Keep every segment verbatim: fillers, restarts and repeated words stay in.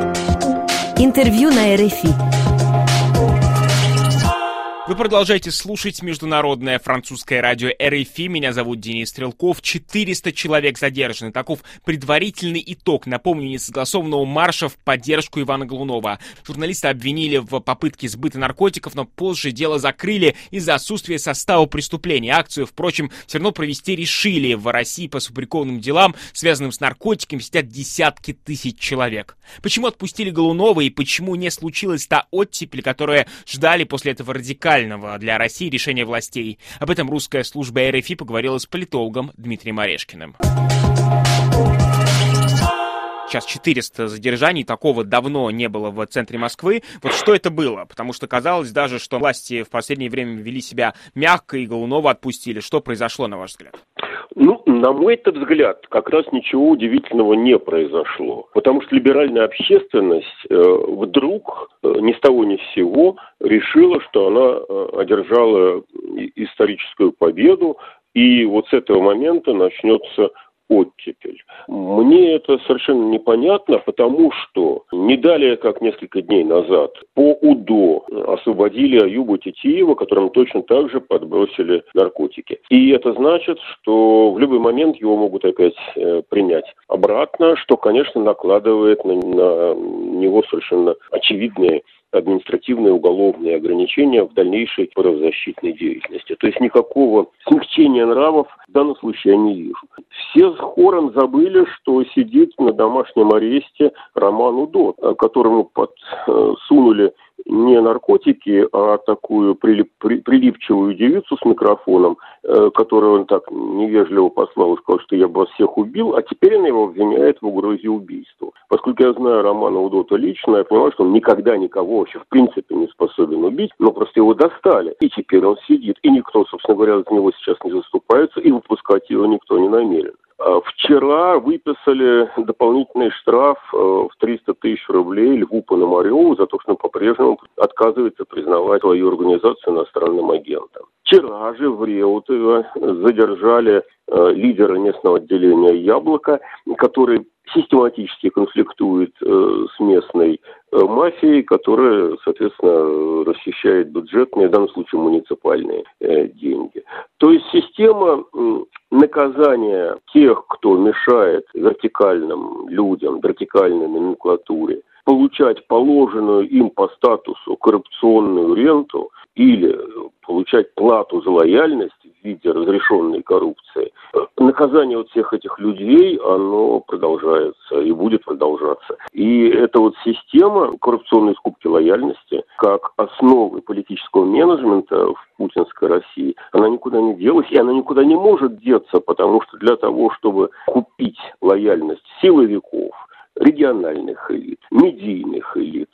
Интервью на эр эф и. Вы продолжаете слушать международное французское радио эр эф и. Меня зовут Денис Стрелков. четыреста человек задержаны. Таков предварительный итог, напомню, несогласованного марша в поддержку Ивана Голунова. Журналиста обвинили в попытке сбыта наркотиков, но позже дело закрыли из-за отсутствия состава преступления. Акцию, впрочем, все равно провести решили. В России по сфабрикованным делам, связанным с наркотиками, сидят десятки тысяч человек. Почему отпустили Голунова и почему не случилась та оттепель, которую ждали после этого радикального для России решения властей? Об этом русская служба эр эф и поговорила с политологом Дмитрием Орешкиным. Сейчас четыреста задержаний, такого давно не было в центре Москвы. Вот что это было? Потому что казалось даже, что власти в последнее время вели себя мягко и Голунова отпустили. Что произошло, на ваш взгляд? Ну, на мой взгляд, как раз ничего удивительного не произошло. Потому что либеральная общественность э, вдруг э, ни с того ни с сего решила, что она э, одержала историческую победу, и вот с этого момента начнется оттепель. Мне это совершенно непонятно, потому что не далее, как несколько дней назад, по УДО освободили Аюба Титиева, которому точно так же подбросили наркотики. И это значит, что в любой момент его могут опять э, принять обратно, что, конечно, накладывает на, на него совершенно очевидные административные уголовные ограничения в дальнейшей правозащитной деятельности. То есть никакого смягчения нравов в данном случае я не вижу. Все хором забыли, что сидит на домашнем аресте Роман Удо, которому подсунули не наркотики, а такую прилип, при, прилипчивую девицу с микрофоном, э, которую он так невежливо послал и сказал, что я бы вас всех убил, а теперь она его обвиняет в угрозе убийства. Поскольку я знаю Романа Удота лично, я понимаю, что он никогда никого вообще в принципе не способен убить, но просто его достали. И теперь он сидит, и никто, собственно говоря, за него сейчас не заступается, и выпускать его никто не намерен. Вчера выписали дополнительный штраф в триста тысяч рублей Льву Пономареву за то, что он по-прежнему отказывается признавать свою организацию иностранным агентом. Вчера же в Реутово задержали лидера местного отделения «Яблоко», который систематически конфликтует э, с местной э, мафией, которая, соответственно, расхищает бюджетные, в данном случае муниципальные э, деньги. То есть система э, наказания тех, кто мешает вертикальным людям, вертикальной номенклатуре, получать положенную им по статусу коррупционную ренту или получать плату за лояльность в виде разрешенной коррупции, наказание вот всех этих людей, оно продолжается и будет продолжаться. И эта вот система коррупционной скупки лояльности как основы политического менеджмента в путинской России, она никуда не делась, и она никуда не может деться, потому что для того, чтобы купить лояльность силовиков, региональных элит, медийных элит,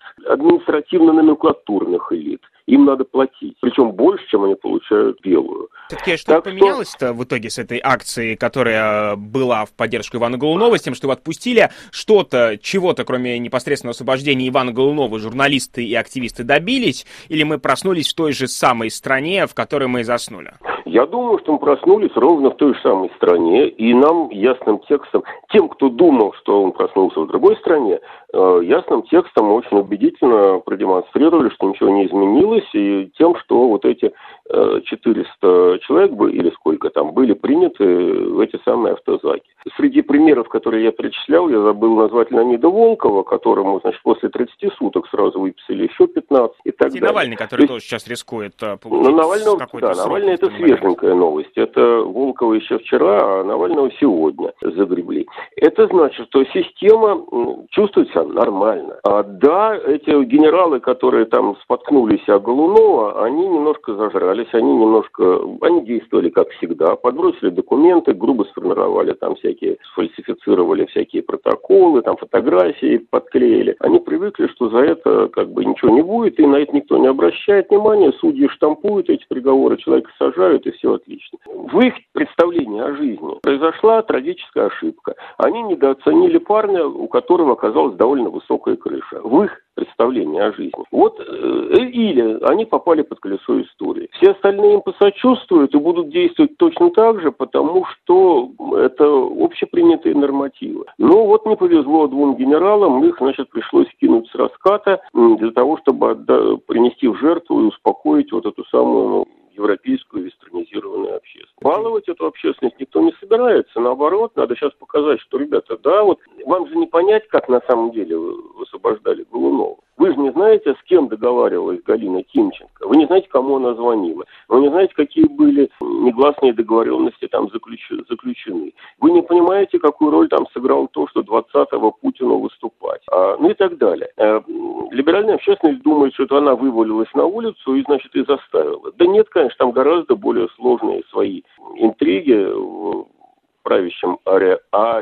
административно-номенклатурных элит, им надо платить. Причем больше, чем они получают белую. Все-таки что-то поменялось-то в итоге с этой акцией, которая была в поддержку Ивана Голунова, с тем, что его отпустили? Что-то, чего-то, кроме непосредственного освобождения Ивана Голунова, журналисты и активисты добились? Или мы проснулись в той же самой стране, в которой мы и заснули? Я думаю, что мы проснулись ровно в той же самой стране, и нам ясным текстом, тем, кто думал, что он проснулся в другой стране, ясным текстом очень убедительно продемонстрировали, что ничего не изменилось, и тем, что вот эти четыреста человек, или сколько там, были приняты в эти самые автозаки. Среди примеров, которые я перечислял, я забыл назвать Леонида Волкова, которому, значит, после тридцати суток сразу выписали еще пятнадцать и так и далее. Навальный, который есть, тоже сейчас рискует получить ну, Навального, какой-то да, срок. Навальный это свеженькая новость. Это Волкова еще вчера, а Навального сегодня загребли. Это значит, что система чувствует себя нормально. А да, эти генералы, которые там споткнулись о Голунова, они немножко зажрались, они немножко, они действовали как всегда, подбросили документы, грубо сформировали там всякие, сфальсифицировали всякие протоколы, там фотографии подклеили. Они привыкли, что за это как бы ничего не будет, и на это никто не обращает внимания, судьи штампуют эти приговоры, человека сажают, и все отлично. В их представлении о жизни произошла трагическая ошибка. Они недооценили парня, у которого оказалось довольно довольно высокая крыша. В их представлении о жизни. Вот, или они попали под колесо истории. Все остальные им посочувствуют и будут действовать точно так же, потому что это общепринятые нормативы. Но вот не повезло двум генералам, их, значит, пришлось кинуть с раската для того, чтобы отда- принести в жертву и успокоить вот эту самую европейскую вестернизированную общественность. Баловать эту общественность никто не собирается. Наоборот, надо сейчас показать, что, ребята, да, вот вам же не понять, как на самом деле вы освобождали Голунова. Вы же не знаете, с кем договаривалась Галина Тимченко. Вы не знаете, кому она звонила. Вы не знаете, какие были негласные договоренности там заключены. Вы не понимаете, какую роль там сыграло то, что двадцатого Путину выступать. А, ну и так далее. А, либеральная общественность думает, что это она вывалилась на улицу и, значит, и заставила. Да нет, конечно, там гораздо более сложные свои интриги в правящем аре,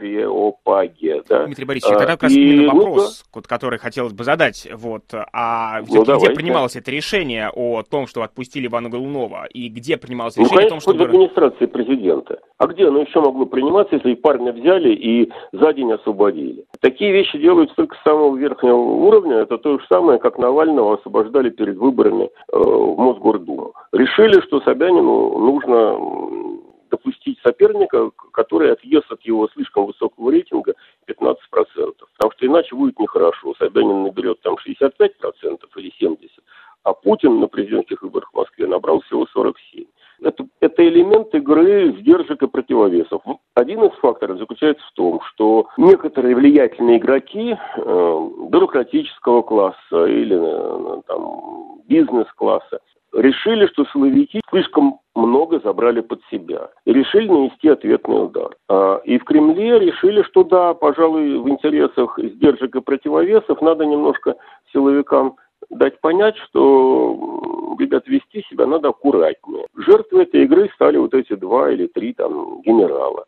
ареопаге. Да? Дмитрий Борисович, тогда как раз и, именно вопрос, ну, да. который хотелось бы задать. Вот, а ну, где давайте. принималось это решение о том, что отпустили Ивана Голунова? И где принималось решение ну, конечно, о том, что... в администрации президента. А где оно еще могло приниматься, если парня взяли и за день освободили? Такие вещи делаются только с самого верхнего уровня. Это то же самое, как Навального освобождали перед выборами э, в Мосгордуму. Решили, что Собянину нужно допустить соперника, который отъест от его слишком высокого рейтинга пятнадцать процентов. Потому что иначе будет нехорошо. Собянин наберет там шестьдесят пять процентов или семьдесят процентов, а Путин на президентских выборах в Москве набрал всего сорок семь процентов. Это, это элемент игры сдержек и противовесов. Один из факторов заключается в том, что некоторые влиятельные игроки э, бюрократического класса или э, там, бизнес-класса решили, что силовики слишком много забрали под себя. И решили нанести ответный удар. И в Кремле решили, что да, пожалуй, в интересах сдержек и противовесов надо немножко силовикам дать понять, что, ребят, вести себя надо аккуратнее. Жертвой этой игры стали вот эти два или три там генерала.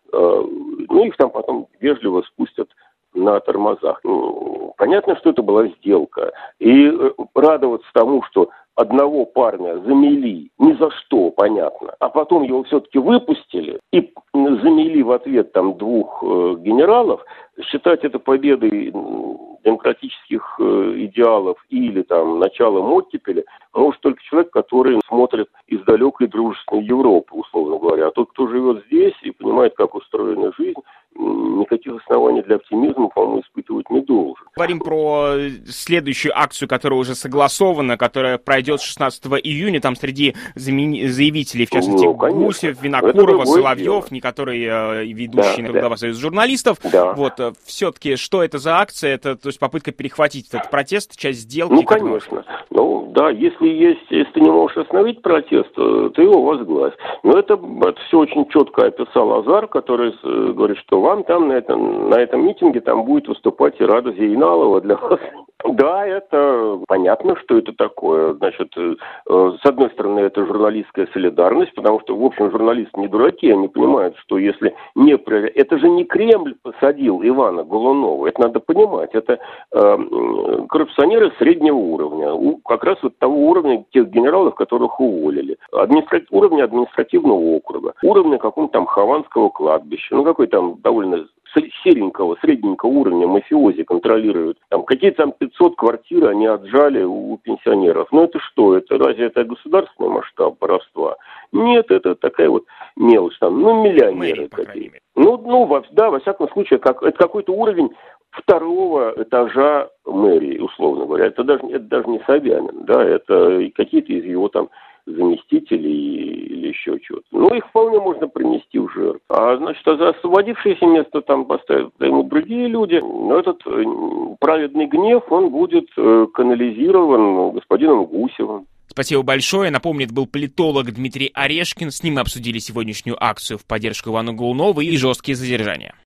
Ну, их там потом вежливо спустят на тормозах. Ну, понятно, что это была сделка. И радоваться тому, что одного парня замели ни за что, понятно, а потом его все-таки выпустили и замели в ответ там двух э, генералов, считать это победой демократических э, идеалов или там началом оттепели, может только человек, который смотрит из далекой дружественной Европы, условно говоря. А тот, кто живет здесь и понимает, как устроена жизнь, никаких оснований для оптимизма, по-моему, испытывать не должен. Говорим про следующую акцию, которая уже согласована, которая пройдет шестнадцатого июня. Там среди заявителей, в частности, ну, Гусев, Винокурова, Соловьев, не которые э, ведущие да, на глава да. Союза журналистов. Да. Вот, все-таки, что это за акция? Это, то есть, попытка перехватить этот протест, часть сделки? Ну, конечно. Ну, да, если есть, если ты не можешь остановить протест, ты его возглавь. Но это, это все очень четко описал Азар, который говорит, что вам там на этом, на этом митинге там будет выступать Ирада Зейналова для вас. Да, это понятно, что это такое. Значит, э, с одной стороны, это журналистская солидарность, потому что, в общем, журналисты не дураки, они понимают, что если не... Это же не Кремль посадил Ивана Голунова, это надо понимать. Это э, коррупционеры среднего уровня, у, как раз вот того уровня тех генералов, которых уволили. Администра... Уровня административного округа, уровня какого-то там Хованского кладбища, ну какой там довольно серенького, средненького уровня мафиози контролируют. Там какие-то там пятьсот квартир они отжали у пенсионеров. Ну это что? Это разве это государственный масштаб воровства? Нет, это такая вот мелочь там. Ну миллионеры какие-то. Ну, ну во, да, во всяком случае, как, это какой-то уровень второго этажа мэрии, условно говоря. Это даже, это даже не Собянин, да, это какие-то из его там заместителей или еще чего-то. Ну, их вполне можно принести в жертву. А, значит, за освободившееся место там поставят ему другие люди. Но этот э, праведный гнев, он будет э, канализирован господином Гусевым. Спасибо большое. Напомню, это был политолог Дмитрий Орешкин. С ним мы обсудили сегодняшнюю акцию в поддержку Ивана Голунова и жесткие задержания.